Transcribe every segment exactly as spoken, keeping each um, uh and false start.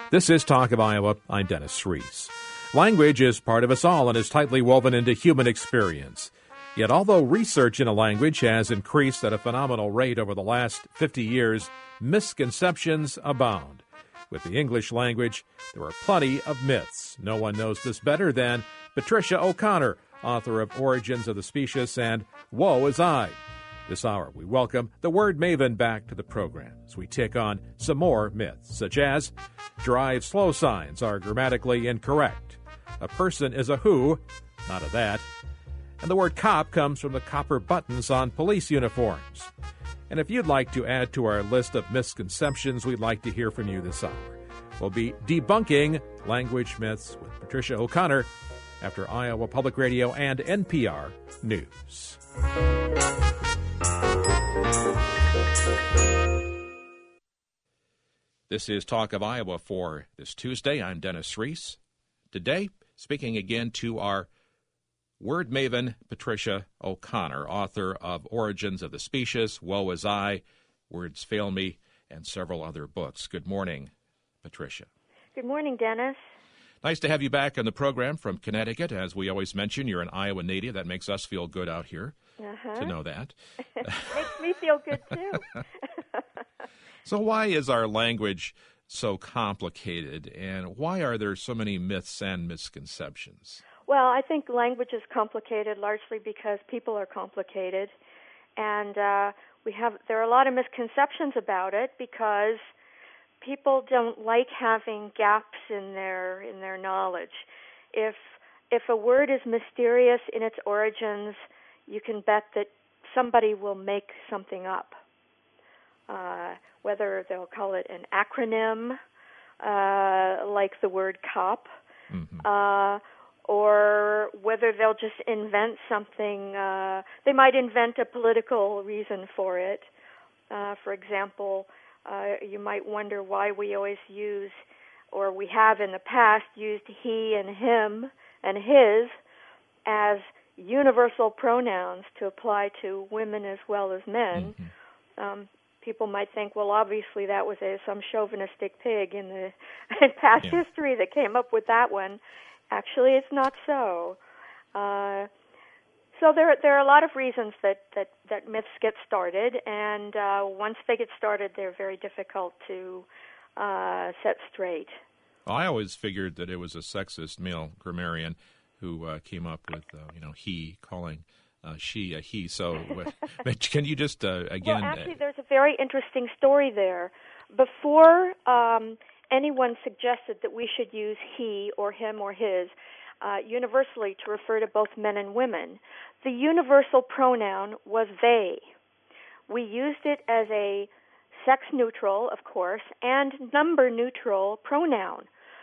This is Talk of Iowa. I'm Dennis Reese. Language is part of us all and is tightly woven into human experience. Yet although research in a language has increased at a phenomenal rate over the last fifty years, misconceptions abound. With the English language, there are plenty of myths. No one knows this better than Patricia O'Connor, author of Origins of the Specious and Woe Is I. This hour, we welcome the word maven back to the program as we take on some more myths, such as drive slow signs are grammatically incorrect. A person is a who, not a that. And the word cop comes from the copper buttons on police uniforms. And if you'd like to add to our list of misconceptions, we'd like to hear from you this hour. We'll be debunking language myths with Patricia O'Connor after Iowa Public Radio and N P R News. This is Talk of Iowa for this Tuesday. I'm Dennis Reese. Today, speaking again to our word maven, Patricia O'Connor, author of Origins of the Specious, Woe Is I, Words Fail Me, and several other books. Good morning, Patricia. Good morning, Dennis. Nice to have you back on the program from Connecticut. As we always mention, you're an Iowa native. That makes us feel good out here uh-huh. to know that. Makes me feel good, too. So why is our language so complicated, and why are there so many myths and misconceptions? Well, I think language is complicated largely because people are complicated, and uh, we have there are a lot of misconceptions about it because people don't like having gaps in their in their knowledge. If if a word is mysterious in its origins, you can bet that somebody will make something up. Uh, whether they'll call it an acronym, uh, like the word cop, mm-hmm. uh, or whether they'll just invent something. Uh, they might invent a political reason for it. Uh, for example, uh, you might wonder why we always use, or we have in the past used he and him and his as universal pronouns to apply to women as well as men. Mm-hmm. Um, People might think, well, obviously that was a, some chauvinistic pig in the in past yeah. history that came up with that one. Actually, it's not so. Uh, so there, there are a lot of reasons that, that, that myths get started, and uh, once they get started, they're very difficult to uh, set straight. Well, I always figured that it was a sexist male grammarian who uh, came up with, uh, you know, he calling Uh, she, a he. So, can you just uh, again? Well, actually, there's a very interesting story there. Before um, anyone suggested that we should use he or him or his uh, universally to refer to both men and women, the universal pronoun was they. We used it as a sex-neutral, of course, and number-neutral pronoun.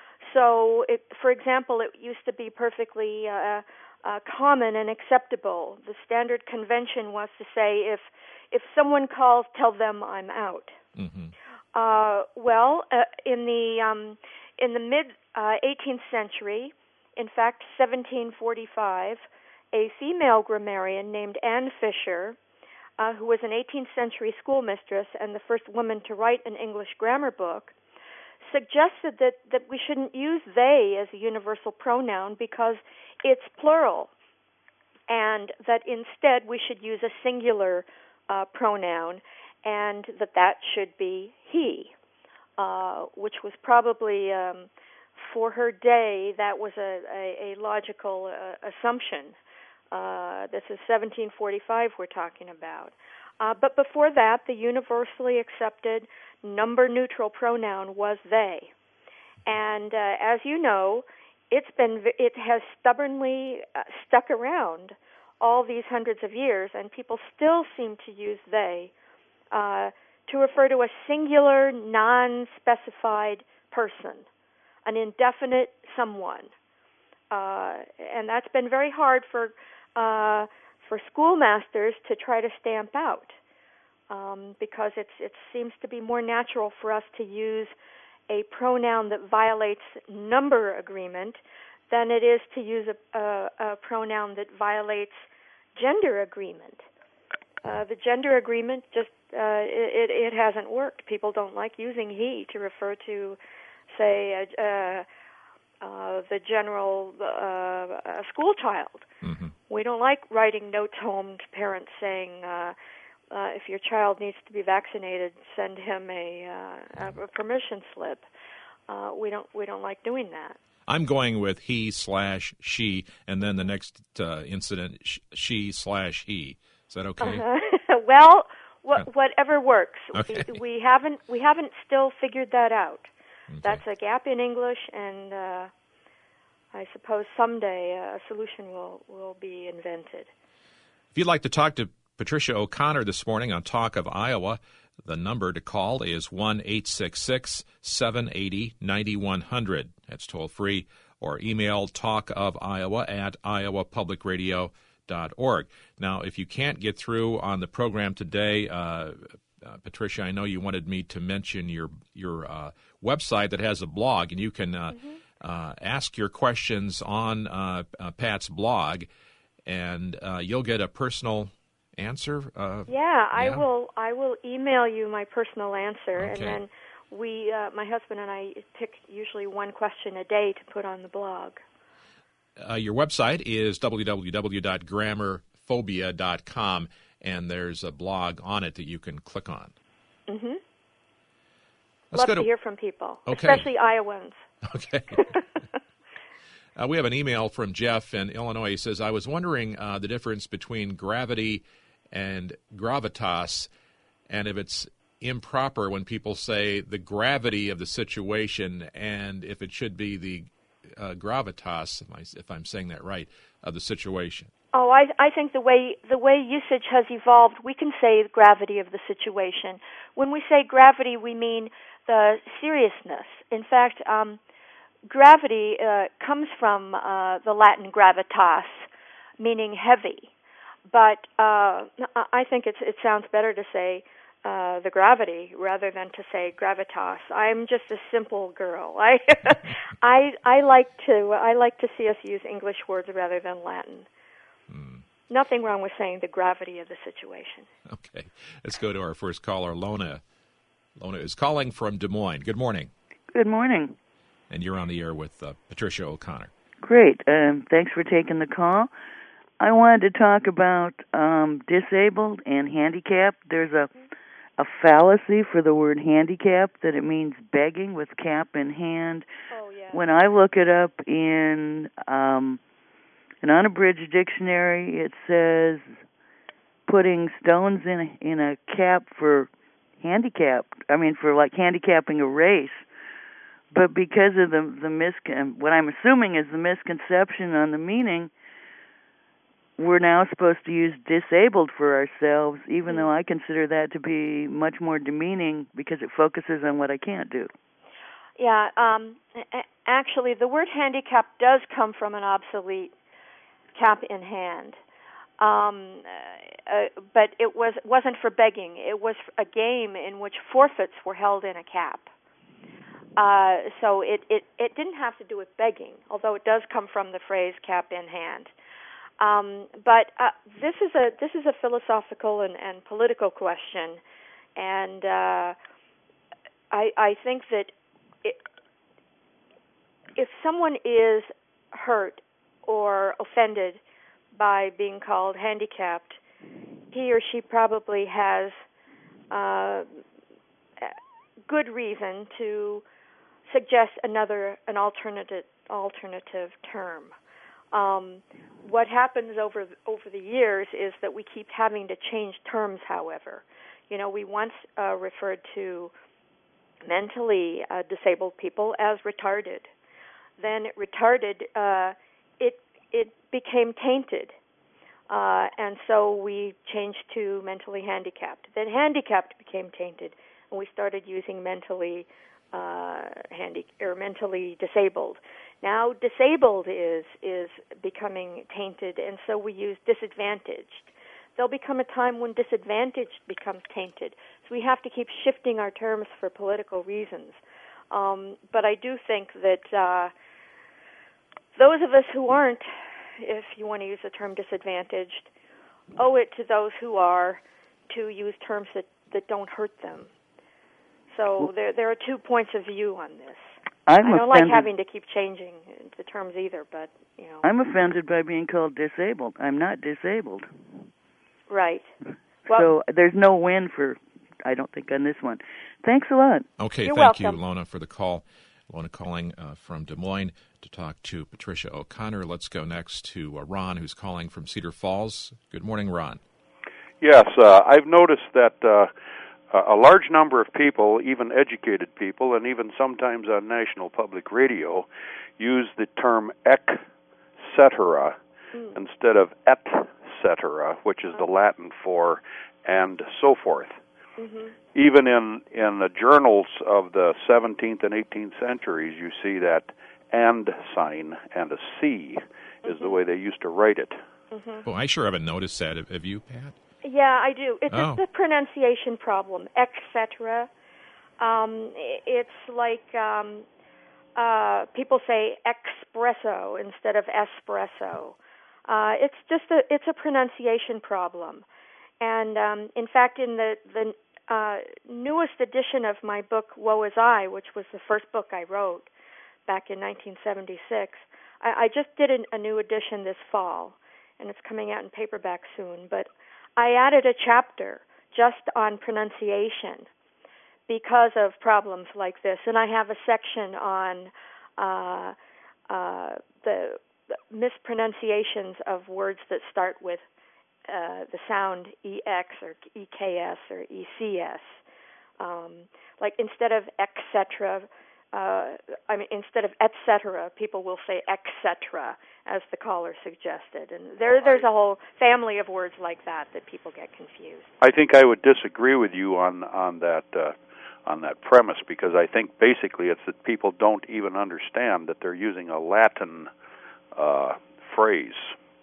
So, it, for example, it used to be perfectly Uh, Uh, common and acceptable. The standard convention was to say, if if someone calls, tell them I'm out. Mm-hmm. Uh, well, uh, in the um, in the mid uh, eighteenth century, in fact, seventeen forty-five, a female grammarian named Anne Fisher, uh, who was an eighteenth century schoolmistress and the first woman to write an English grammar book, suggested that, that we shouldn't use they as a universal pronoun because it's plural, and that instead we should use a singular uh, pronoun, and that that should be he, uh, which was probably, um, for her day, that was a, a, a logical uh, assumption. Uh, this is seventeen forty-five we're talking about. Uh, but before that, the universally accepted number-neutral pronoun was they. And uh, as you know, it's been it has stubbornly uh, stuck around all these hundreds of years, and people still seem to use they uh, to refer to a singular, non-specified person, an indefinite someone. Uh, and that's been very hard for uh, for schoolmasters to try to stamp out, um, because it's it seems to be more natural for us to use a pronoun that violates number agreement than it is to use a, a, a pronoun that violates gender agreement. Uh, the gender agreement just uh, it, it hasn't worked. People don't like using he to refer to say, uh, uh, the general uh, school child. Mm-hmm. We don't like writing notes home to parents saying, uh, uh, if your child needs to be vaccinated, send him a, uh, a permission slip. Uh, we don't we don't like doing that. I'm going with he slash she, and then the next uh, incident, sh- she slash he. Is that okay? Uh-huh. Well, wh- whatever works. Okay. We, we haven't we haven't still figured that out. Okay. That's a gap in English, and uh, I suppose someday a solution will, will be invented. If you'd like to talk to Patricia O'Connor this morning on Talk of Iowa, the number to call is one eight six six, seven eight zero, nine one zero zero. That's toll free, or email talkofiowa at iowa public radio dot org. Now, if you can't get through on the program today, uh, uh, Patricia, I know you wanted me to mention your your uh, website that has a blog, and you can uh, mm-hmm. uh, ask your questions on uh, uh, Pat's blog, and uh, you'll get a personal answer. Uh, yeah, yeah, I will. I will email you my personal answer, okay. and then we, uh, my husband and I, pick usually one question a day to put on the blog. Uh, your website is w w w dot grammar phobia dot com, and there's a blog on it that you can click on. Mm-hmm. Let's Love go to, to hear from people, okay. especially Iowans. Okay. uh, we have an email from Jeff in Illinois. He says, I was wondering uh, the difference between gravity and gravitas, and if it's improper when people say the gravity of the situation, and if it should be the uh, gravitas, if, I, if I'm saying that right, of the situation. Oh, I, I think the way the way usage has evolved, we can say the gravity of the situation. When we say gravity, we mean the seriousness. In fact, um, gravity uh, comes from uh, the Latin gravitas, meaning heavy. But uh, I think it's, it sounds better to say uh, the gravity rather than to say gravitas. I'm just a simple girl. I I I like to I like to see us use English words rather than Latin. Hmm. Nothing wrong with saying the gravity of the situation. Okay. Let's go to our first caller, Lona. Lona is calling from Des Moines. Good morning. Good morning. And you're on the air with uh, Patricia O'Connor. Great. Um, thanks for taking the call. I wanted to talk about um, disabled and handicapped. There's a a fallacy for the word handicap, that it means begging with cap in hand. Oh, yeah. When I look it up in um, an unabridged dictionary, it says putting stones in a, in a cap for handicap. I mean, for like handicapping a race. But because of the the miscon, what I'm assuming is the misconception on the meaning, we're now supposed to use disabled for ourselves, even mm-hmm. though I consider that to be much more demeaning because it focuses on what I can't do. Yeah, um, actually, the word handicap does come from an obsolete cap in hand, um, uh, but it was wasn't for begging. It was a game in which forfeits were held in a cap. Uh, so it, it, it didn't have to do with begging, although it does come from the phrase cap in hand. Um, but uh, this is a this is a philosophical and, and political question, and uh, I, I think that it, if someone is hurt or offended by being called handicapped, he or she probably has uh, good reason to suggest another an alternative alternative term. Um, what happens over over the years is that we keep having to change terms. However, you know, we once uh, referred to mentally uh, disabled people as retarded. Then retarded, uh, it it became tainted, uh, and so we changed to mentally handicapped. Then handicapped became tainted, and we started using mentally uh, handy or mentally disabled. Now disabled is is becoming tainted, and so we use disadvantaged. There'll become a time when disadvantaged becomes tainted. So we have to keep shifting our terms for political reasons. Um, but I do think that uh, those of us who aren't, if you want to use the term disadvantaged, owe it to those who are to use terms that, that don't hurt them. So there there are two points of view on this. I'm I don't offended. like having to keep changing the terms either, but, you know. I'm offended by being called disabled. I'm not disabled. Right. Well, so there's no win for, I don't think, on this one. Thanks a lot. Okay, You're thank welcome. you, Lona, for the call. Lona calling uh, from Des Moines to talk to Patricia O'Connor. Let's go next to uh, Ron, who's calling from Cedar Falls. Good morning, Ron. Yes, uh, I've noticed that uh, a large number of people, even educated people, and even sometimes on National Public Radio, use the term et cetera mm. instead of et cetera, which is the Latin for and so forth. Mm-hmm. Even in, in the journals of the seventeenth and eighteenth centuries, you see that and sign and a C is mm-hmm. the way they used to write it. Mm-hmm. Oh, I sure haven't noticed that. Have you, Pat? Yeah, I do. It's oh. a pronunciation problem, et cetera. Um, it's like um, uh, people say espresso instead of espresso. Uh, it's just a it's a pronunciation problem. And um, in fact, in the the uh, newest edition of my book, Woe Is I, which was the first book I wrote back in nineteen seventy-six, I, I just did an, a new edition this fall, and it's coming out in paperback soon. But I added a chapter just on pronunciation because of problems like this, and I have a section on uh, uh, the, the mispronunciations of words that start with uh, the sound E X or E K S or E C S. Um, like instead of et cetera, uh, I mean instead of et cetera, people will say et cetera, as the caller suggested, and there there's a whole family of words like that that people get confused. I think I would disagree with you on on that uh, on that premise, because I think basically it's that people don't even understand that they're using a Latin uh, phrase.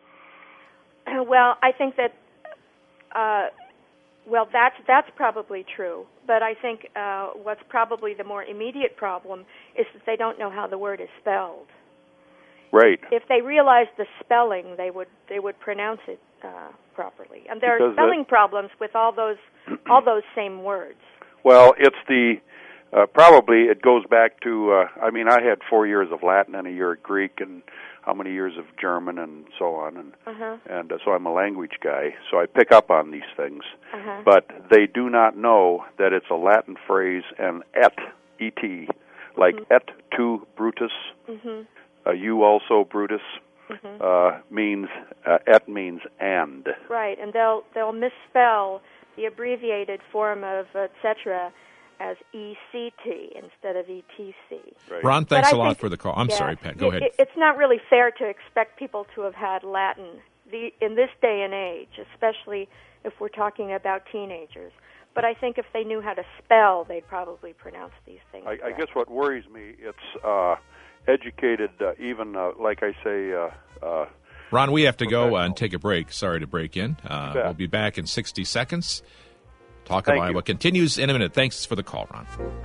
Well, I think that uh, well that's that's probably true, but I think uh, what's probably the more immediate problem is that they don't know how the word is spelled. Right. If they realized the spelling, they would they would pronounce it uh, properly. And there because are spelling it, problems with all those all those same words. Well, it's the uh, probably it goes back to. Uh, I mean, I had four years of Latin and a year of Greek, and how many years of German, and so on, and uh-huh. and uh, so I'm a language guy, so I pick up on these things. Uh-huh. But they do not know that it's a Latin phrase, and et, et, like mm-hmm. et tu Brutus. Mm-hmm. Uh, you also, Brutus, mm-hmm. uh, means, uh, et means and. Right, and they'll they'll misspell the abbreviated form of et cetera as E C T instead of E T C. Right. Ron, thanks but a I lot think, for the call. I'm yeah, sorry, Pat, go it, ahead. It, it's not really fair to expect people to have had Latin the, in this day and age, especially if we're talking about teenagers. But I think if they knew how to spell, they'd probably pronounce these things. I, I guess what worries me, it's... Uh, educated, uh, even, uh, like I say... Uh, uh, Ron, we have to go uh, and take a break. Sorry to break in. Uh, we'll be back in sixty seconds. Talk of Thank Iowa you. continues in a minute. Thanks for the call, Ron.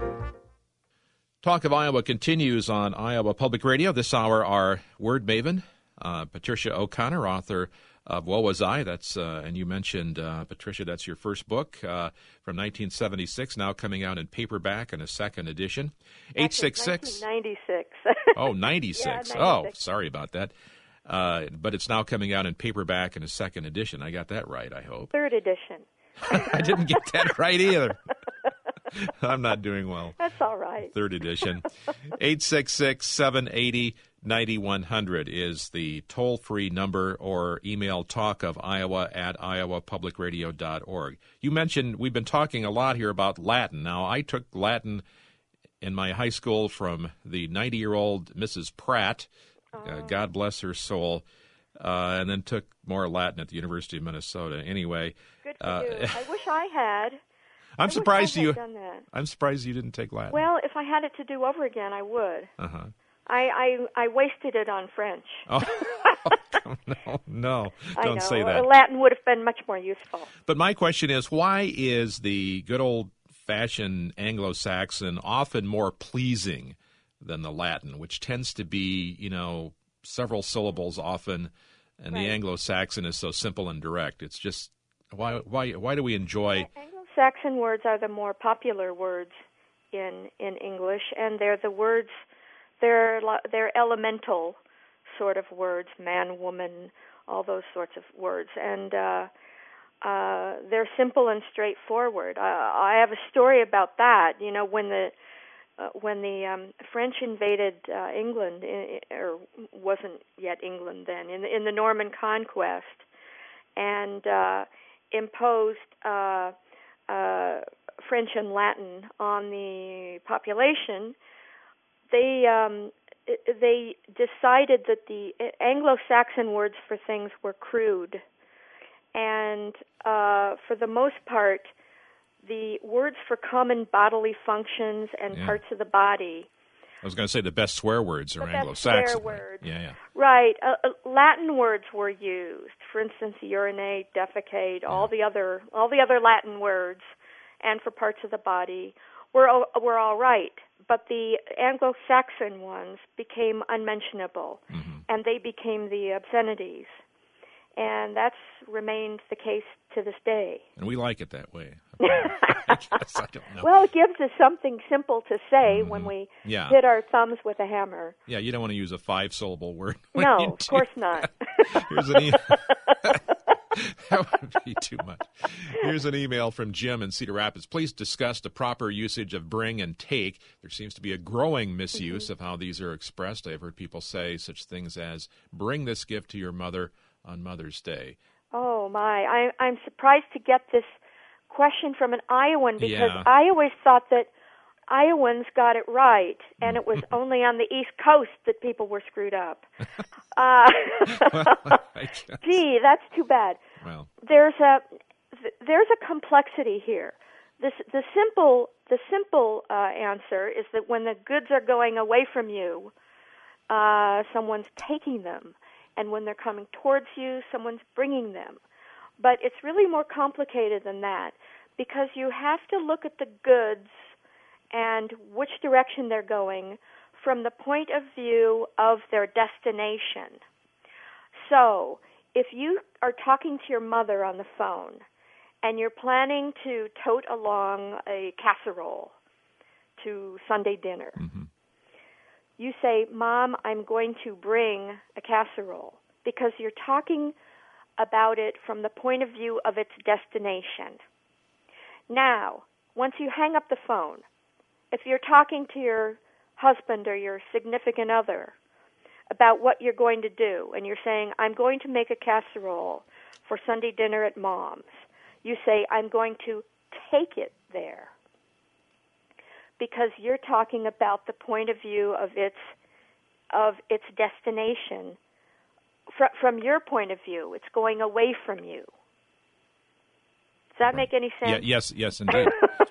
Talk of Iowa continues on Iowa Public Radio. This hour, our word maven, uh, Patricia O'Connor, author of Woe Was I. That's uh, and you mentioned, uh, Patricia, that's your first book uh, from nineteen seventy-six, now coming out in paperback in a second edition. eight six six nineteen ninety-six. Oh, ninety-six. Yeah, oh, ninety-six. Sorry about that. Uh, but it's now coming out in paperback in a second edition. I got that right, I hope. Third edition. I didn't get that right either. I'm not doing well. That's all right. Third edition. eight six six, seven eight zero, nine one zero zero is the toll-free number, or email talkofiowa at iowa public radio dot org. You mentioned, we've been talking a lot here about Latin. Now, I took Latin in my high school from the ninety-year-old Missus Pratt, oh. uh, God bless her soul, uh, and then took more Latin at the University of Minnesota. Anyway. Good for uh, you. I wish I had. I'm I surprised wish I had you. done that. I'm surprised you didn't take Latin. Well, if I had it to do over again, I would. Uh-huh. I, I I wasted it on French. Oh, no, no, I don't know. say that. Latin would have been much more useful. But my question is, why is the good old-fashioned Anglo-Saxon often more pleasing than the Latin, which tends to be, you know, several syllables often, and right. the Anglo-Saxon is so simple and direct? It's just, why why why do we enjoy... Anglo-Saxon words are the more popular words in in English, and they're the words They're they're elemental sort of words, man, woman, all those sorts of words, and uh, uh, they're simple and straightforward. Uh, I have a story about that. You know, when the uh, when the um, French invaded uh, England, in, or wasn't yet England then, in the, in the Norman Conquest, and uh, imposed uh, uh, French and Latin on the population, they um, they decided that the Anglo-Saxon words for things were crude, and uh, for the most part, the words for common bodily functions and yeah. parts of the body. I was going to say the best swear words are the Anglo-Saxon. Best swear words. Yeah, yeah. Right. Uh, Latin words were used. For instance, urinate, defecate, yeah. all the other all the other Latin words, and for parts of the body were were all right. But the Anglo-Saxon ones became unmentionable, mm-hmm. and they became the obscenities. And that's remained the case to this day. And we like it that way. I guess, I don't know. Well, it gives us something simple to say mm-hmm. when we yeah. hit our thumbs with a hammer. Yeah, you don't want to use a five-syllable word. No, of course not. Here's an email. That would be too much. Here's an email from Jim in Cedar Rapids. Please discuss the proper usage of bring and take. There seems to be a growing misuse mm-hmm. of how these are expressed. I've heard people say such things as, bring this gift to your mother on Mother's Day. Oh, my. I, I'm surprised to get this question from an Iowan because yeah. I always thought that Iowans got it right, and it was only on the East Coast that people were screwed up. Uh, well, gee, that's too bad. Well. There's a there's a complexity here. This the simple the simple uh, answer is that when the goods are going away from you, uh, someone's taking them, and when they're coming towards you, someone's bringing them. But it's really more complicated than that because you have to look at the goods and which direction they're going from the point of view of their destination. So, if you are talking to your mother on the phone and you're planning to tote along a casserole to Sunday dinner, mm-hmm. you say, Mom, I'm going to bring a casserole, because you're talking about it from the point of view of its destination. Now, once you hang up the phone, if you're talking to your husband or your significant other about what you're going to do, and you're saying, I'm going to make a casserole for Sunday dinner at Mom's, you say, I'm going to take it there, because you're talking about the point of view of its of its destination. Fr- from your point of view, it's going away from you. Does that make any sense? Yeah, yes, yes, indeed.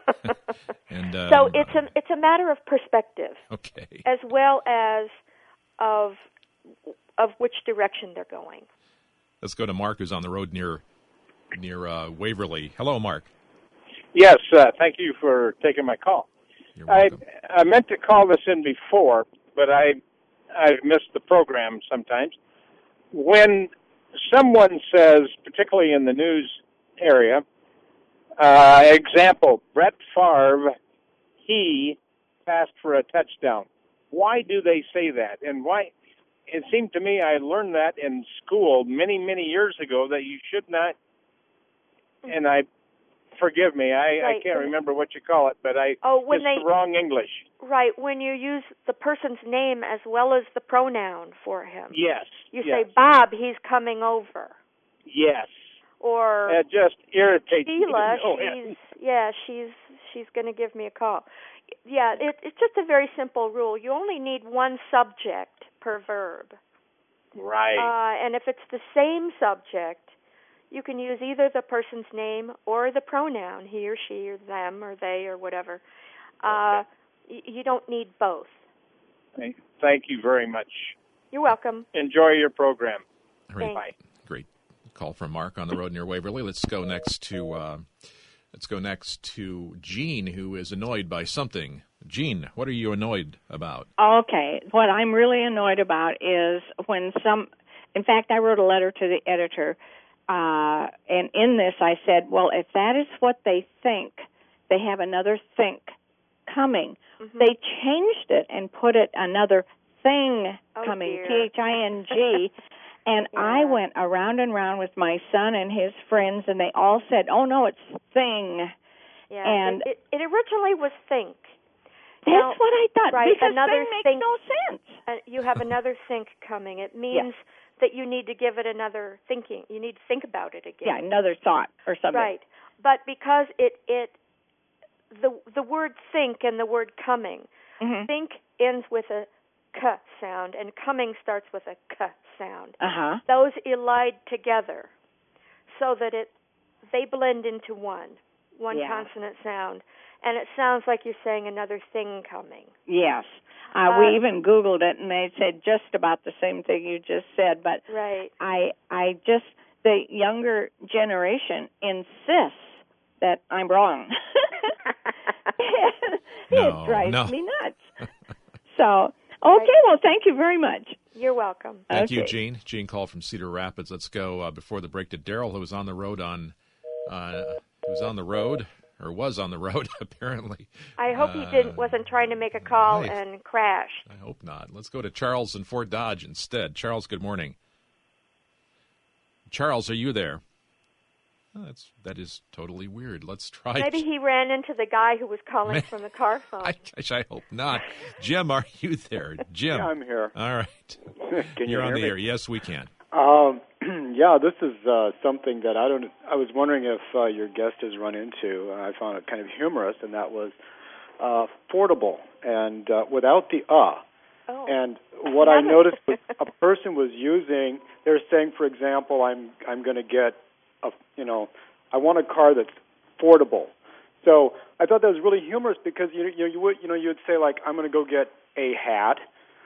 and um, so it's a it's a matter of perspective, okay, as well as of of which direction they're going. Let's go to Mark, who's on the road near near uh, Waverly. Hello, Mark. Yes, uh, thank you for taking my call. You're welcome. I I meant to call this in before, but I I've missed the program sometimes. When someone says, particularly in the news area, uh, example, Brett Favre, he passed for a touchdown. Why do they say that? And why? It seemed to me I learned that in school many, many years ago that you should not, and I, forgive me, I, right. I can't remember what you call it, but I, oh, when it's they, the wrong English. Right, when you use the person's name as well as the pronoun for him. Yes. You yes. say, Bob, he's coming over. Yes. Or it just irritates Sheila, me. Oh, she's, yeah, she's she's going to give me a call. Yeah, it, it's just a very simple rule. You only need one subject per verb. Right. Uh, and if it's the same subject, you can use either the person's name or the pronoun, he or she or them or they or whatever. Uh, y- you don't need both. Thank you very much. You're welcome. Enjoy your program. Great. Thanks. Great call from Mark on the road near Waverly. Let's go next to uh, let's go next to Jean, who is annoyed by something. Jean, what are you annoyed about? Okay, what I'm really annoyed about is when some. In fact, I wrote a letter to the editor, uh, and in this I said, "Well, if that is what they think, they have another think coming. Mm-hmm. They changed it and put it another thing Oh, coming, dear. T H I N G. And Yeah. I went around and around with my son and his friends, and they all said, "Oh no, it's thing." Yeah, And it, it, it originally was think. That's Now, what I thought. right, Because another thing makes think, no sense. Uh, you have another think coming. It means that you need to give it another thinking. You need to think about it again. Yeah, another thought or something. Right. But because it it the the word think and the word coming, Mm-hmm. think ends with a k sound and coming starts with a k sound. Uh huh. Those elide together so that it they blend into one, one Yeah. consonant sound, and it sounds like you're saying another thing coming. Yes. Uh, Uh, we even Googled it, and they said just about the same thing you just said. But Right. I, I just the younger generation insists that I'm wrong. No, it drives no. me nuts. So, okay, well, thank you very much. You're welcome. Thank you, Okay. Gene. Gene called from Cedar Rapids. Let's go uh, before the break to Daryl, who was on the road on, uh, who was on the road or was on the road apparently. I hope he Uh, didn't wasn't trying to make a call right. and crashed. I hope not. Let's go to Charles in Fort Dodge instead. Charles, good morning. Charles, are you there? Oh, that's that is totally weird. Let's try. Maybe he ran into the guy who was calling from the car phone. I, gosh, I hope not. Jim, are you there? Jim. Yeah, I'm here. All right. Can you You're hear on the me? air. Yes, we can. Um, yeah, this is uh, something that I don't. I was wondering if uh, your guest has run into. And I found it kind of humorous, and that was uh, affordable and uh, without the uh. Oh. And what I noticed was a person was using. They're saying, for example, I'm I'm going to get a you know I want a car that's affordable. So I thought that was really humorous because you you know, you would you know you would say like I'm going to go get a hat.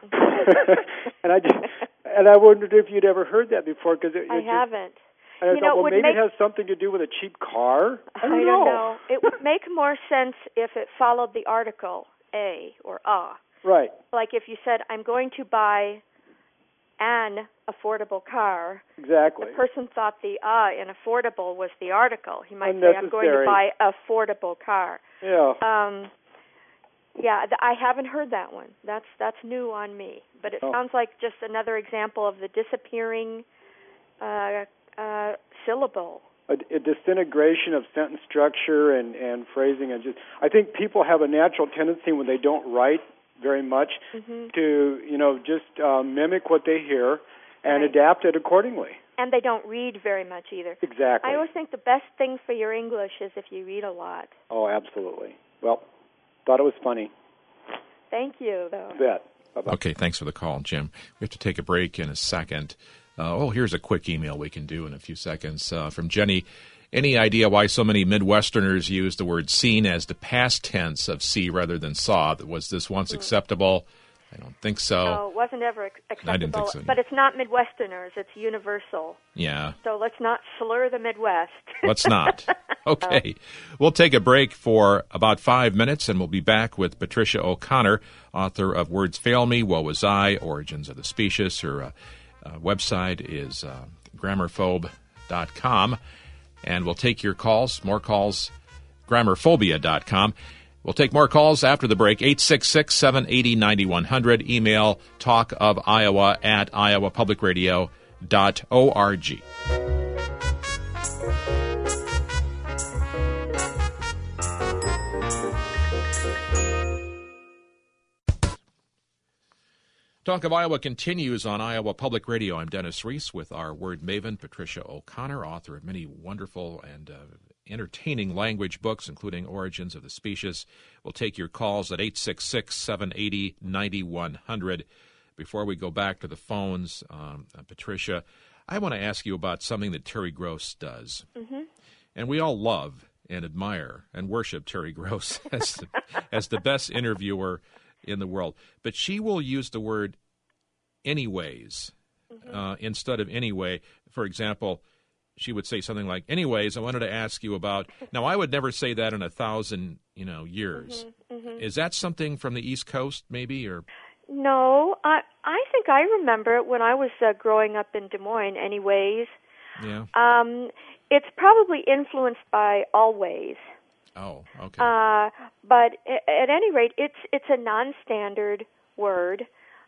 and I just, and I wondered if you'd ever heard that before because it, I it just, haven't. And I You thought, know, it well, would maybe make- it has something to do with a cheap car. I don't, I don't know. know. It would make more sense if it followed the article a or a. Right. Like if you said, I'm going to buy an affordable car, Exactly. the person thought the uh in affordable was the article. He might say, I'm going to Unnecessary. buy affordable car. Yeah. Um, yeah, th- I haven't heard that one. That's that's new on me. But it Oh. sounds like just another example of the disappearing uh, uh, syllable. A, a disintegration of sentence structure and, and phrasing, and just I think people have a natural tendency when they don't write very much Mm-hmm. to you know just uh, mimic what they hear and Right. adapt it accordingly. And they don't read very much either. Exactly. I always think the best thing for your English is if you read a lot. Oh, absolutely. Well, thought it was funny. Thank you, though. Bet. Bye-bye. Okay, thanks for the call, Jim. We have to take a break in a second. Uh, oh, here's a quick email we can do in a few seconds uh, from Jenny. Any idea why so many Midwesterners use the word seen as the past tense of see rather than saw? Was this once acceptable? I don't think so. No, it wasn't ever ac- acceptable. I didn't think so. But it's not Midwesterners. It's universal. Yeah, So let's not slur the Midwest. let's not. Okay. We'll take a break for about five minutes, and we'll be back with Patricia O'Connor, author of Words Fail Me, Woe Was I, Origins of the Specious. Her uh, uh, website is uh, grammarphobe dot com. And we'll take your calls, more calls, grammarphobia dot com. We'll take more calls after the break, eight six six, seven eight zero, nine one zero zero. Email talkofiowa at iowa public radio dot org. Talk of Iowa continues on Iowa Public Radio. I'm Dennis Reese with our word maven, Patricia O'Connor, author of many wonderful and uh, entertaining language books, including Origins of the Specious. We'll take your calls at eight six six, seven eight zero, nine one zero zero. Before we go back to the phones, um, uh, Patricia, I want to ask you about something that Terry Gross does. Mm-hmm. And we all love and admire and worship Terry Gross as the, as the best interviewer in the world. But she will use the word anyways Mm-hmm. uh, instead of anyway. For example, she would say something like, anyways, I wanted to ask you about... Now, I would never say that in a thousand, you know, years. Mm-hmm. Mm-hmm. Is that something from the East Coast, maybe? Or No, I I think I remember it when I was uh, growing up in Des Moines. Anyways, yeah, um, it's probably influenced by always. Oh, okay. Uh, but at any rate, it's it's a non-standard word,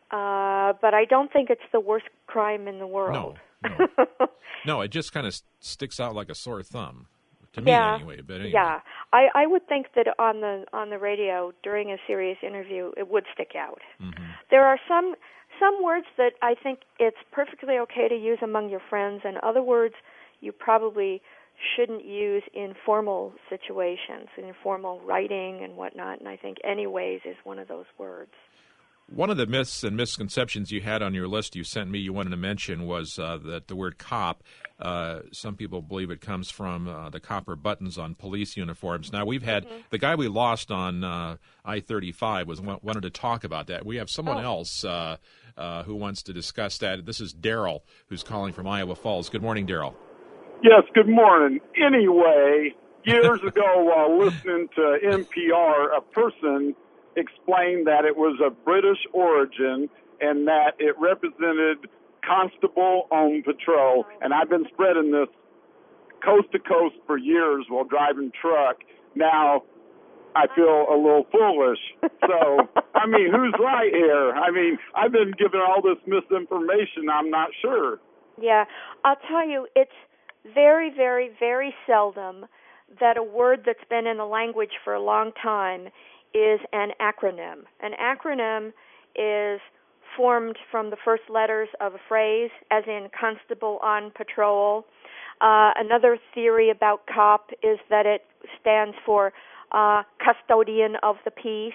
uh, but I don't think it's the worst crime in the world. No, no. No, it just kind of st- sticks out like a sore thumb, to me yeah, anyway. But anyway. Yeah, I, I would think that on the on the radio during a serious interview, it would stick out. Mm-hmm. There are some some words that I think it's perfectly okay to use among your friends, and other words you probably shouldn't use in formal situations, in formal writing and whatnot, and I think anyways is one of those words. One of the myths and misconceptions you had on your list you sent me, you wanted to mention, was uh, that the word cop, uh, some people believe it comes from uh, the copper buttons on police uniforms. Now, we've had, mm-hmm. the guy we lost on uh, I thirty-five was wanted to talk about that. We have someone oh. else uh, uh, who wants to discuss that. This is Daryl, who's calling from Iowa Falls. Good morning, Daryl. Yes, good morning. Anyway, years ago while listening to N P R, a person explained that it was of British origin and that it represented constable on patrol. And I've been spreading this coast to coast for years while driving truck. Now I feel a little foolish. So, I mean, who's right here? I mean, I've been given all this misinformation. I'm not sure. Yeah, I'll tell you, it's very, very, very seldom that a word that's been in the language for a long time is an acronym. An acronym is formed from the first letters of a phrase, as in constable on patrol. Uh, another theory about cop is that it stands for uh, custodian of the peace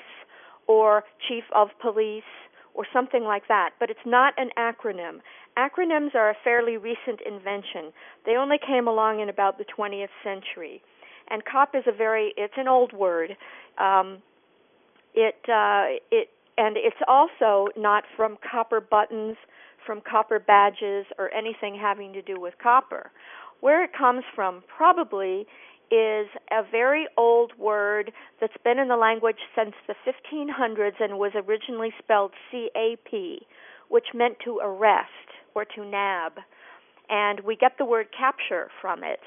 or chief of police or something like that, but it's not an acronym. Acronyms are a fairly recent invention. They only came along in about the twentieth century. And cop is a very, it's an old word. Um, it, uh, it, and it's also not from copper buttons, from copper badges, or anything having to do with copper. Where it comes from probably is a very old word that's been in the language since the fifteen hundreds and was originally spelled C A P, which meant to arrest or to nab. And we get the word capture from it.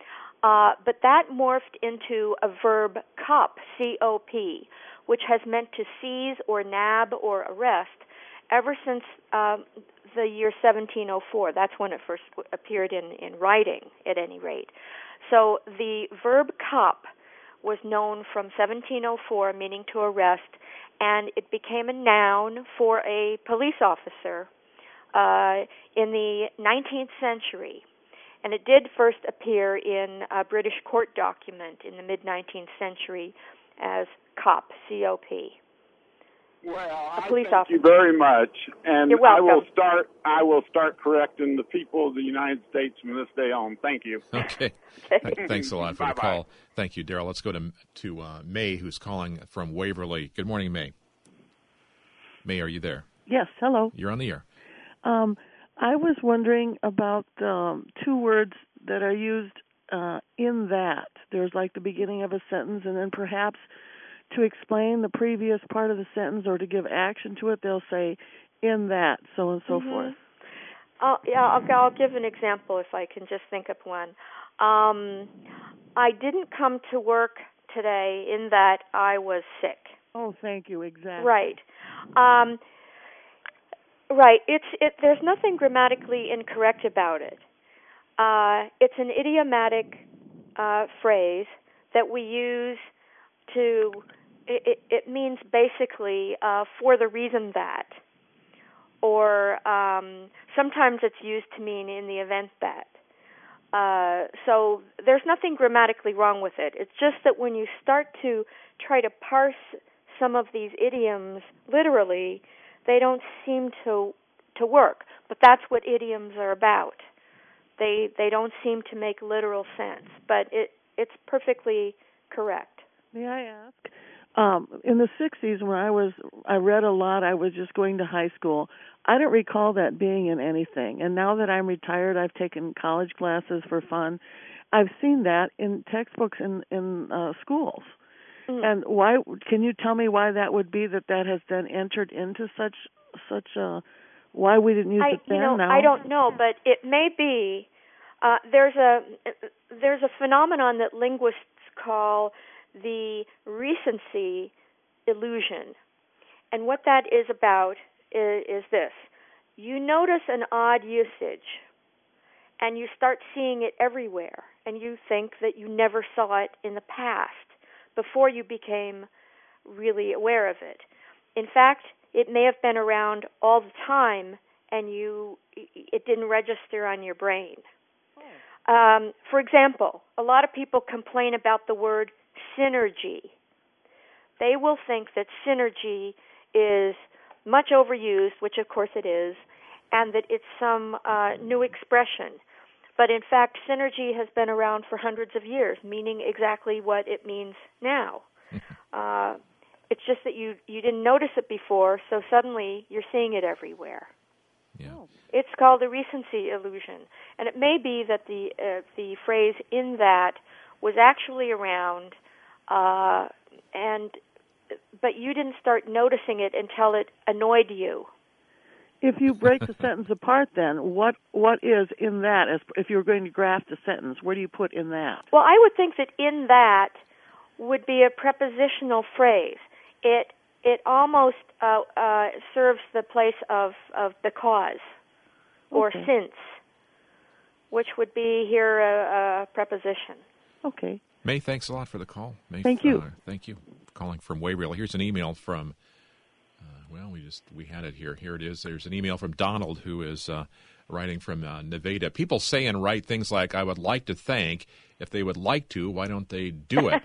Uh, but that morphed into a verb cop, C O P, which has meant to seize or nab or arrest ever since uh, the year seventeen oh four. That's when it first appeared in, in writing, at any rate. So the verb cop was known from seventeen oh four, meaning to arrest, and it became a noun for a police officer uh, in the nineteenth century. And it did first appear in a British court document in the mid-nineteenth century as cop, C O P. Well, a I police thank officer. you very much, and You're welcome. I will start. I will start correcting the people of the United States from this day on. Thank you. Okay. Thanks a lot for the call. Thank you, Daryl. Let's go to to uh, May, who's calling from Waverly. Good morning, May. May, are you there? Yes. Hello. You're on the air. Um, I was wondering about um, two words that are used uh, in that. There's like the beginning of a sentence, and then perhaps to explain the previous part of the sentence or to give action to it, they'll say, in that, so and so mm-hmm. forth. I'll, yeah, I'll, I'll give an example if I can just think of one. Um, I didn't come to work today in that I was sick. Oh, thank you, exactly. Right. Um, right. It's it. There's nothing grammatically incorrect about it. Uh, it's an idiomatic uh, phrase that we use to... It, it means basically uh, for the reason that, or um, sometimes it's used to mean in the event that. Uh, so there's nothing grammatically wrong with it. It's just that when you start to try to parse some of these idioms literally, they don't seem to to work. But that's what idioms are about. They they don't seem to make literal sense, but it it's perfectly correct. May I ask? Um, in the sixties, when I was, I read a lot. I was just going to high school. I don't recall that being in anything. And now that I'm retired, I've taken college classes for fun. I've seen that in textbooks in in uh, schools. Mm. And why? Can you tell me why that would be? That that has then entered into such such a why we didn't use I, it then? You know, now I don't know, but it may be. Uh, there's a there's a phenomenon that linguists call the recency illusion. And what that is about is, is this. You notice an odd usage, and you start seeing it everywhere, and you think that you never saw it in the past before you became really aware of it. In fact, it may have been around all the time, and you it didn't register on your brain. Oh. Um, for example, a lot of people complain about the word synergy. They will think that synergy is much overused, which of course it is, and that it's some uh, new expression. But in fact, synergy has been around for hundreds of years, meaning exactly what it means now. uh, it's just that you, you didn't notice it before, so suddenly you're seeing it everywhere. Yeah. It's called the recency illusion. And it may be that the uh, the phrase "in that" was actually around, uh, and but you didn't start noticing it until it annoyed you. If you break the sentence apart, then what what is in that? As if you were going to graft a sentence, where do you put in that? Well, I would think that "in that" would be a prepositional phrase. It it almost uh, uh, serves the place of, of because or Okay. since, which would be here a, a preposition. Okay. May, thanks a lot for the call. May, Thank you. Uh, thank you. Calling from Waverly. Here's an email from, uh, well, we just, we had it here. Here it is. There's an email from Donald who is uh, writing from uh, Nevada. People say and write things like, I would like to thank. If they would like to, why don't they do it?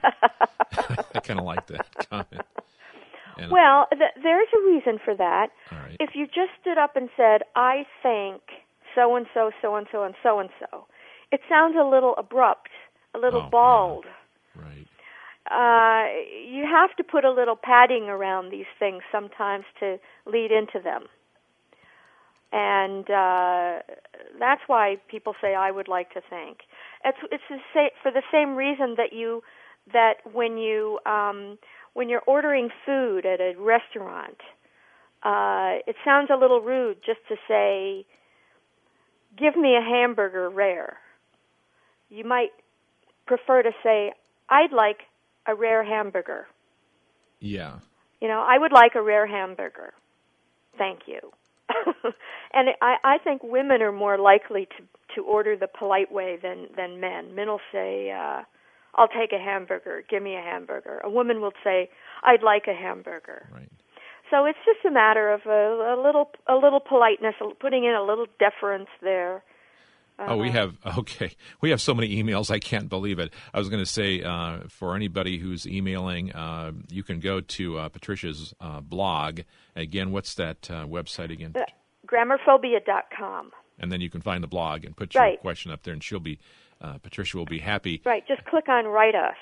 I kind of like that comment. And, well, th- there's a reason for that. all right. If you just stood up and said, I think so-and-so, so-and-so, and so-and-so, it sounds a little abrupt, a little Oh, bald. yeah. Right. Uh, you have to put a little padding around these things sometimes to lead into them. And uh, that's why people say, I would like to thank. It's, it's the sa- for the same reason that you, that when you... Um, When you're ordering food at a restaurant, uh, it sounds a little rude just to say, give me a hamburger rare. You might prefer to say, I'd like a rare hamburger. Yeah. You know, I would like a rare hamburger. Thank you. And I, I think women are more likely to, to order the polite way than, than men. Men will say, uh, I'll take a hamburger. Give me a hamburger. A woman will say, I'd like a hamburger. Right. So it's just a matter of a, a little a little politeness, putting in a little deference there. Uh, Oh, we have, okay, we have so many emails, I can't believe it. I was going to say, uh, for anybody who's emailing, uh, you can go to uh, Patricia's uh, blog. Again, what's that uh, website again? Uh, Grammarphobia dot com. And then you can find the blog and put your Right. question up there, and she'll be, uh, Patricia will be happy. Right, just click on Write Us,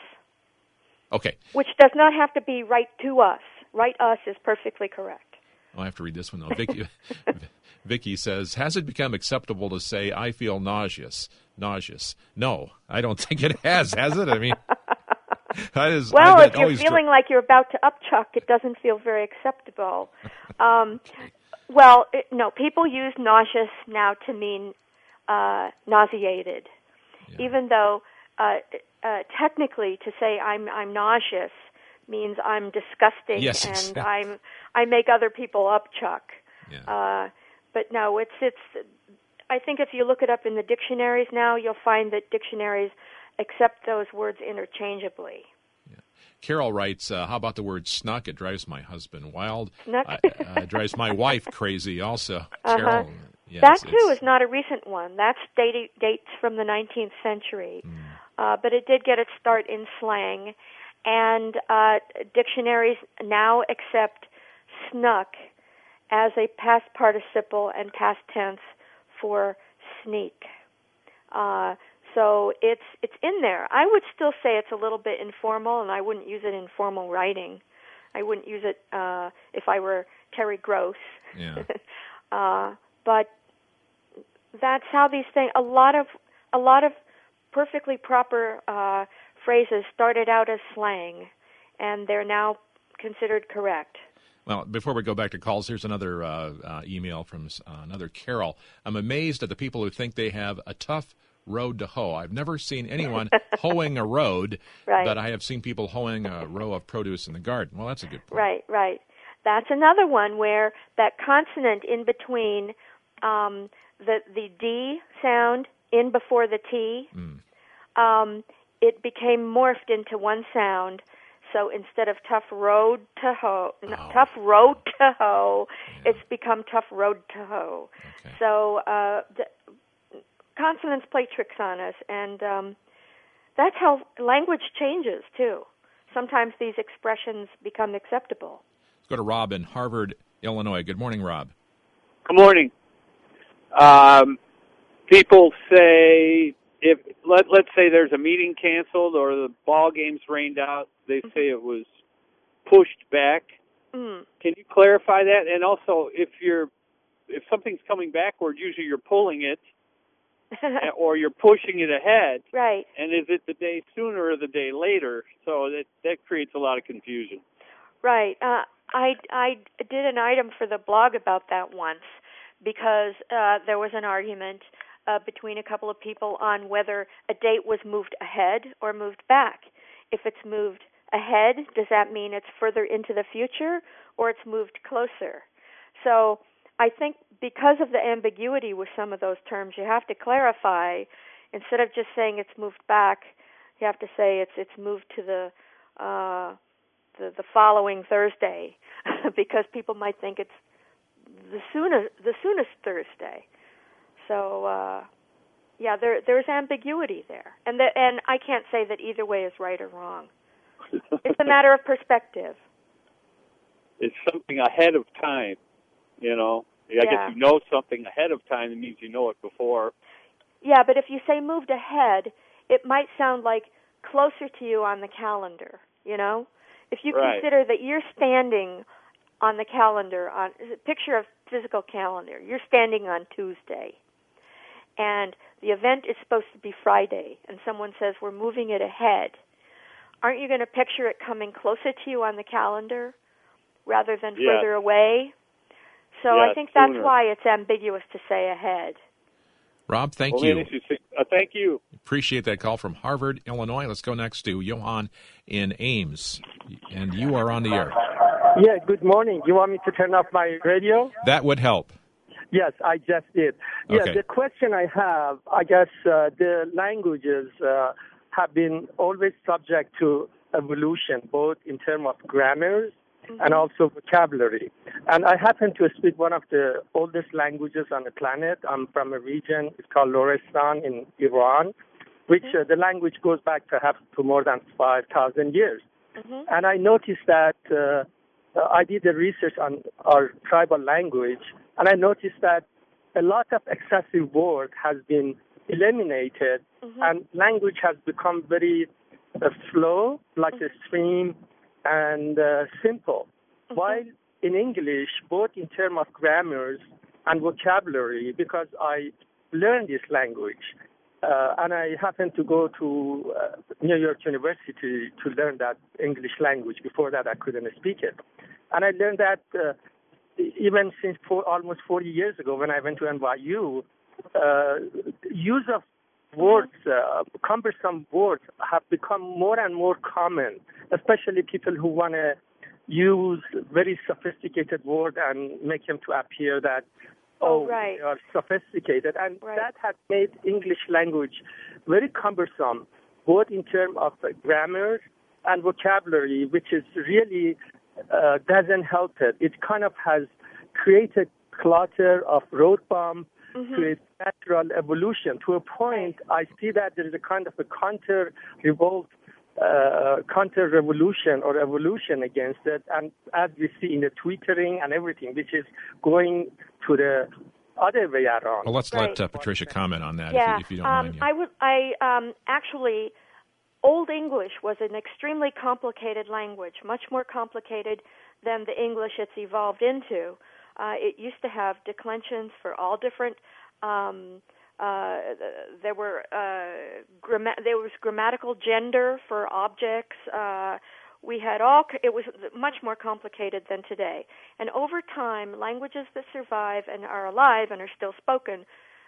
Okay. which does not have to be Write to Us. Write Us is perfectly correct. Oh, I have to read this one, though. Vicky, Vicky says, has it become acceptable to say, I feel nauseous? Nauseous. No, I don't think it has, has it? I mean, that is, Well, I, if you're feeling like you're about to upchuck, it doesn't feel very acceptable. Um, well, it, no, people use nauseous now to mean uh, nauseated, Yeah. even though uh, uh, technically to say I'm I'm nauseous means I'm disgusting Yes, and exactly. I'm I make other people upchuck. Yeah. Uh, but no, it's it's. I think if you look it up in the dictionaries now, you'll find that dictionaries accept those words interchangeably. Carol writes, uh, how about the word snuck? It drives my husband wild. Snuck? Uh, uh, it drives my wife crazy also. Uh-huh. Carol. Yes, that, too, it's- is not a recent one. That's date, dates from the nineteenth century. Mm. Uh, but it did get its start in slang. And uh, dictionaries now accept snuck as a past participle and past tense for sneak. Uh, so it's it's in there. I would still say it's a little bit informal, and I wouldn't use it in formal writing. I wouldn't use it uh, if I were Terry Gross. Yeah. uh, but that's how these things. A lot of a lot of perfectly proper uh, phrases started out as slang, and they're now considered correct. Well, before we go back to calls, here's another uh, uh, email from uh, another Carol. I'm amazed at the people who think they have a tough road to hoe. I've never seen anyone hoeing a road, right. but I have seen people hoeing a row of produce in the garden. Well, that's a good point. Right, right. That's another one where that consonant in between um, the the D sound in before the T, mm. um, it became morphed into one sound. So instead of tough road to hoe, oh. tough road to hoe, yeah. it's become tough road to hoe. Okay. So uh, the consonants play tricks on us, and um, that's how language changes too. Sometimes these expressions become acceptable. Let's go to Rob in Harvard, Illinois. Good morning, Rob. Good morning. Um, people say if let let's say there's a meeting canceled or the ball game's rained out, they mm-hmm. say it was pushed back. Mm. Can you clarify that? And also, if you're if something's coming backward, usually you're pulling it, or you're pushing it ahead. Right. And is it the day sooner or the day later? So that that creates a lot of confusion. Right. Uh, I I did an item for the blog about that once because uh, there was an argument uh, between a couple of people on whether a date was moved ahead or moved back. If it's moved ahead, does that mean it's further into the future or it's moved closer? So I think because of the ambiguity with some of those terms, you have to clarify. Instead of just saying it's moved back, you have to say it's it's moved to the uh, the, the following Thursday, because people might think it's the soonest the soonest Thursday. So uh, yeah, there there's ambiguity there, and the, and I can't say that either way is right or wrong. It's a matter of perspective. It's something ahead of time, you know. I yeah. guess you know something ahead of time. It means you know it before. Yeah, but if you say moved ahead, it might sound like closer to you on the calendar, you know? If you right. consider that you're standing on the calendar, on picture a physical calendar, you're standing on Tuesday, and the event is supposed to be Friday, and someone says, we're moving it ahead, aren't you going to picture it coming closer to you on the calendar rather than yes. further away? So yes, I think that's sooner. why it's ambiguous to say ahead. Rob, thank well, you. Man, uh, thank you. Appreciate that call from Harvard, Illinois. Let's go next to Johan in Ames, and you are on the air. Yeah, good morning. You want me to turn off my radio? That would help. Yes, I just did. Yeah, okay. The question I have, I guess uh, the languages uh, have been always subject to evolution, both in terms of grammars mm-hmm. and also vocabulary. And I happen to speak one of the oldest languages on the planet. I'm from a region, it's called Lorestan in Iran, which mm-hmm. uh, the language goes back perhaps to more than five thousand years. Mm-hmm. And I noticed that uh, I did the research on our tribal language, and I noticed that a lot of excessive word has been eliminated, mm-hmm. and language has become very uh, slow, like mm-hmm. a stream, and uh, simple. Mm-hmm. While in English, both in terms of grammars and vocabulary, because I learned this language, uh, and I happened to go to uh, New York University to learn that English language. Before that, I couldn't speak it. And I learned that uh, even since four, almost forty years ago when I went to N Y U, uh, use of words, uh, cumbersome words, have become more and more common, especially people who want to use very sophisticated words and make them to appear that, oh, oh right. they are sophisticated. And right. that has made English language very cumbersome, both in terms of uh, grammar and vocabulary, which is really uh, doesn't help it. It kind of has created clutter of road bump mm-hmm. to its natural evolution. To a point, I see that there is a kind of a counter-revolt, uh, counter-revolution or evolution against it, and as we see in the twittering and everything, which is going to the other way around. Well, let's right. let uh, Patricia comment on that, yeah. if, you, if you don't um, mind. Yeah. I would. I um, actually, Old English was an extremely complicated language, much more complicated than the English it's evolved into. Uh, it used to have declensions for all different. Um, uh, there were uh, gramma- there was grammatical gender for objects. Uh, we had all. It was much more complicated than today. And over time, languages that survive and are alive and are still spoken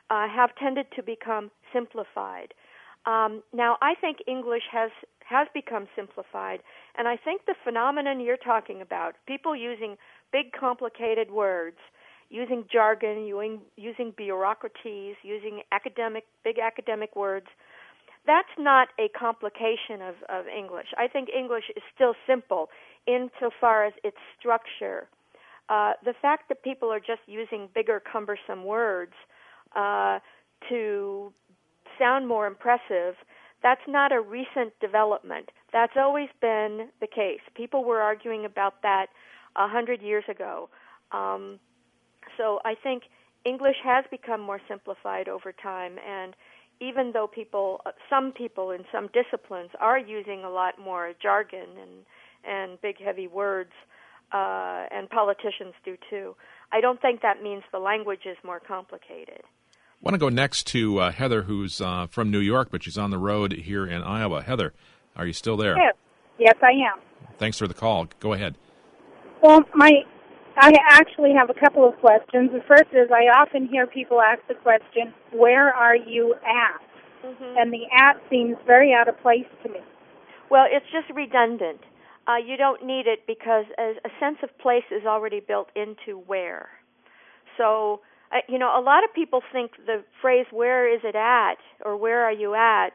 uh, have tended to become simplified. Um, now, I think English has has become simplified, and I think the phenomenon you're talking about, people using big, complicated words, using jargon, using, using bureaucraties, using academic, big academic words, that's not a complication of, of English. I think English is still simple insofar as its structure. Uh, the fact that people are just using bigger, cumbersome words uh, to sound more impressive, that's not a recent development. That's always been the case. People were arguing about that a hundred years ago. Um, so I think English has become more simplified over time, and even though people, some people in some disciplines are using a lot more jargon and, and big, heavy words, uh, and politicians do too, I don't think that means the language is more complicated. I want to go next to uh, Heather, who's uh, from New York, but she's on the road here in Iowa. Heather, are you still there? Yes, yes, I am. Thanks for the call. Go ahead. Well, my, I actually have a couple of questions. The first is I often hear people ask the question, where are you at? Mm-hmm. And the at seems very out of place to me. Well, it's just redundant. Uh, you don't need it because a, a sense of place is already built into where. So, uh, you know, a lot of people think the phrase, where is it at, or where are you at,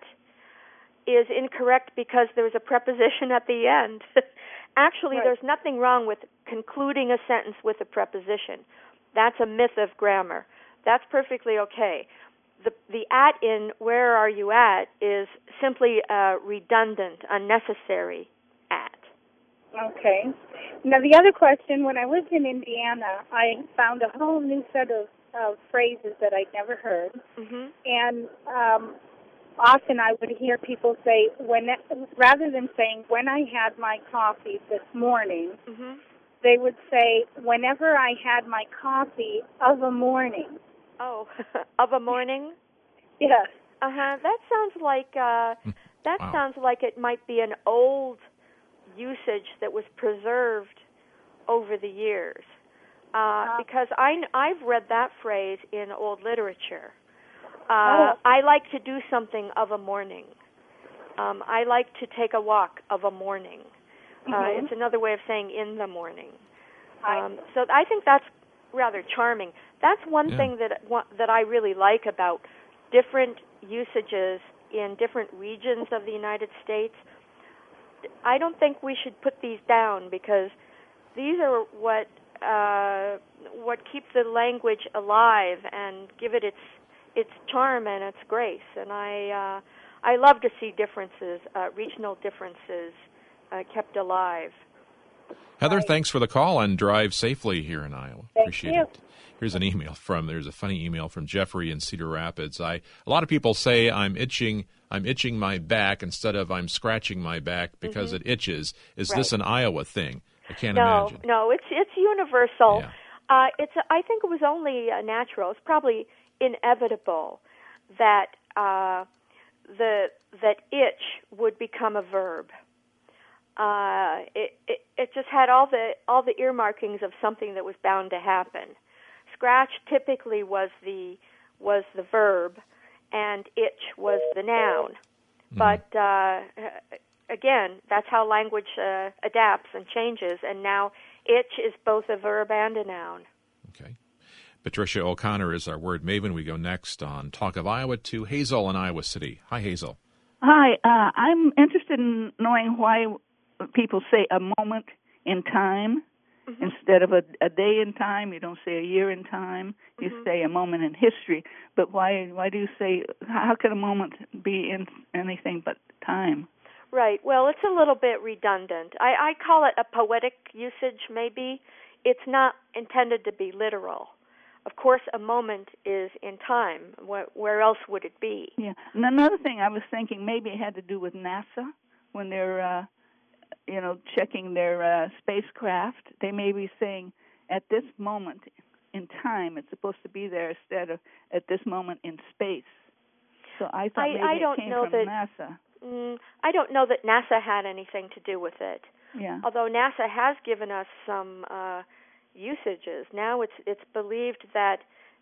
is incorrect because there's a preposition at the end. Actually, right. There's nothing wrong with concluding a sentence with a preposition. That's a myth of grammar. That's perfectly okay. The the at in where are you at is simply a redundant, unnecessary at. Okay. Now, the other question, when I lived in Indiana, I found a whole new set of, of phrases that I'd never heard. Mm-hmm. And um, often I would hear people say, when rather than saying, when I had my coffee this morning, mm-hmm. they would say, whenever I had my coffee of a morning. Oh, of a morning? Yes. Uh-huh. That sounds like, uh, that wow. sounds like it might be an old usage that was preserved over the years. Uh, uh, because I, I've read that phrase in old literature. Uh, oh. I like to do something of a morning. Um, I like to take a walk of a morning. Mm-hmm. Uh, it's another way of saying in the morning. Um, so I think that's rather charming. That's one yeah. thing that that I really like about different usages in different regions of the United States. I don't think we should put these down because these are what uh, what keep the language alive and give it its its charm and its grace. And I uh, I love to see differences, uh, regional differences, uh, kept alive. Heather, Hi. Thanks for the call and drive safely here in Iowa. Thank Appreciate you. it. Here's an email from, there's a funny email from Jeffrey in Cedar Rapids. I A lot of people say I'm itching I'm itching my back instead of I'm scratching my back because mm-hmm. it itches. Is right. this an Iowa thing? I can't no, imagine. No, it's it's universal. Yeah. Uh, it's a, I think it was only uh, natural. It's probably inevitable that uh, the that itch would become a verb. Uh, it, it it just had all the all the earmarkings of something that was bound to happen. Scratch typically was the was the verb, and itch was the noun. Mm-hmm. But uh, again, that's how language uh, adapts and changes. And now, itch is both a verb and a noun. Okay. Patricia O'Connor is our word maven. We go next on Talk of Iowa to Hazel in Iowa City. Hi, Hazel. Hi. Uh, I'm interested in knowing why people say a moment in time. Mm-hmm. Instead of a, a day in time, you don't say a year in time. You mm-hmm. say a moment in history. But why why do you say, how can a moment be in anything but time? Right. Well, it's a little bit redundant. I, I call it a poetic usage, maybe. It's not intended to be literal. Of course, a moment is in time. Where, where else would it be? Yeah. And another thing I was thinking, maybe it had to do with NASA when they're... Uh, you know, checking their uh, spacecraft, they may be saying at this moment in time it's supposed to be there instead of at this moment in space. So I thought maybe I, I don't it came know from that, NASA. Mm, I don't know that NASA had anything to do with it. Yeah. Although NASA has given us some uh, usages. Now it's it's believed that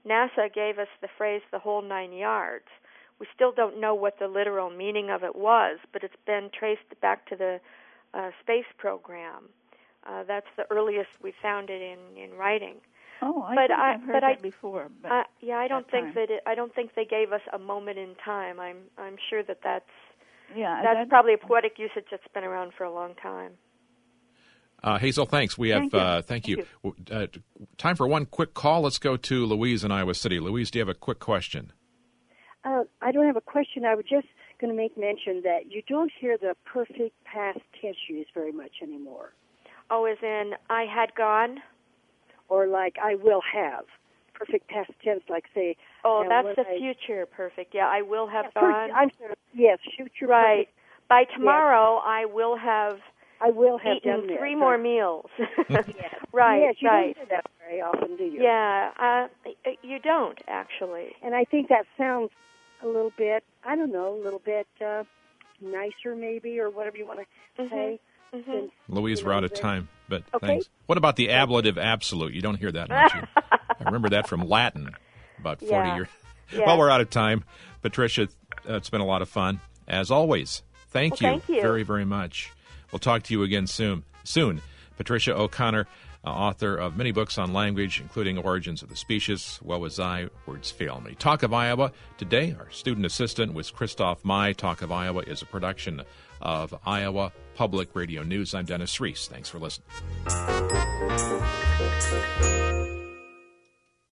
NASA gave us the phrase the whole nine yards. We still don't know what the literal meaning of it was, but it's been traced back to the uh, space program. Uh, that's the earliest we found it in, in writing. Oh, I but think I, I've heard but that I, before. But uh, yeah, I don't that think time. that it, I don't think they gave us a moment in time. I'm I'm sure that that's yeah, that's that, probably a poetic usage that's been around for a long time. Uh, Hazel, thanks. We have Thank you. Uh, thank, Thank you. you. Uh, time for one quick call. Let's go to Louise in Iowa City. Louise, do you have a quick question? Uh, I don't have a question. I was just going to make mention that you don't hear the perfect past tense used very much anymore. Oh, as in I had gone? Or like I will have. Perfect past tense, like say. Oh, uh, that's the I, future perfect. Yeah, I will have yeah, gone. First, I'm sorry. Yes, future right. perfect. By tomorrow, yeah. I will have. I will have eaten done three this, more or, meals. yes. Right. Yes, you right. don't do that very often, do you? Yeah, uh, you don't actually. And I think that sounds a little bit. I don't know, a little bit uh, nicer, maybe, or whatever you want to mm-hmm. say. Mm-hmm. Since, Louise, we're out of time, but okay. thanks. What about the ablative absolute? You don't hear that much. I remember that from Latin about forty yeah. years. Yeah. Well, we're out of time. Patricia, uh, it's been a lot of fun. As always, thank, well, you, thank you very, very much. We'll talk to you again soon. Soon, Patricia O'Connor, uh, author of many books on language, including Origins of the Species, Well Was I, Words Fail Me. Talk of Iowa. Today, our student assistant was Christoph Mai. Talk of Iowa is a production of Iowa Public Radio News. I'm Dennis Reese. Thanks for listening.